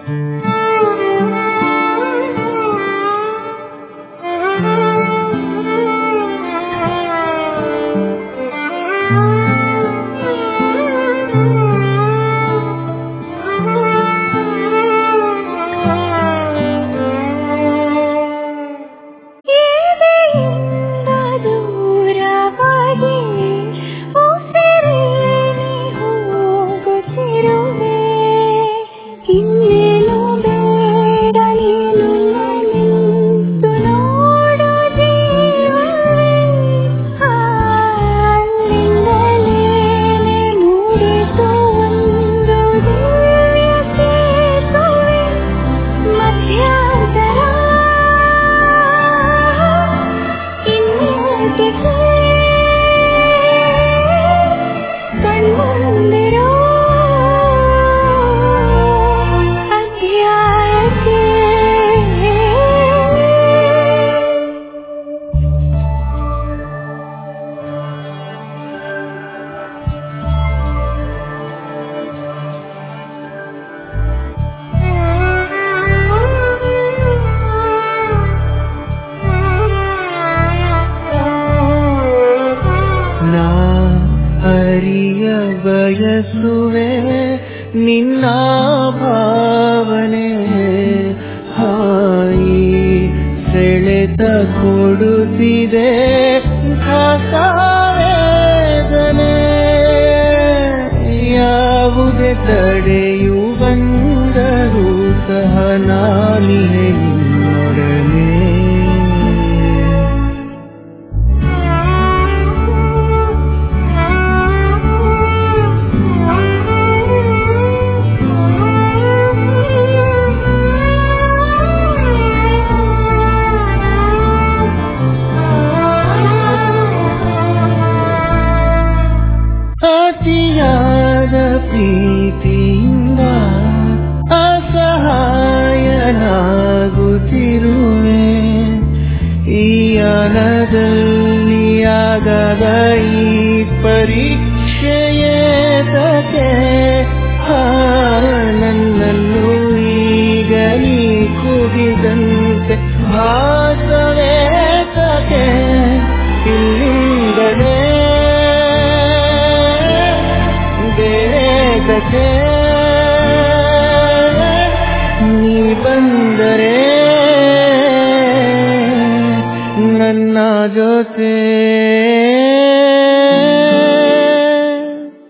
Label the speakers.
Speaker 1: ಬಯಸುವೆ ನಿನ್ನ ಭಾವನೆ ಹಾಯಿ ಸೆಳೆತ ಕೊಡುತ್ತಿದೆ ವೇದನೆ ಯಾವುದೇ ತಡೆಯು ಬಂದರೂ ಸಹ ನಾನಿಯೇ ನಿನ್ನೊಡನೆ ಅತಿಯಾದ ಪ್ರೀತಿಯಿಂದ ಅಸಹಾಯನಾಗುತ್ತಿರುವೆ ಈ ಅನದಲ್ಲಿ ಆಗದ ಈ ಪರೀಕ್ಷೆಯೇತಕ್ಕೆ ನನ್ನನ್ನು ಈಗ ನೀ ಕುಗಿದಂತೆ ಭಾಸವೇತಕ್ಕೆ ಇಲ್ಲಿಂದಲೇ ನೀ ಬಂದರೆ ನನ್ನ ಜೊತೆ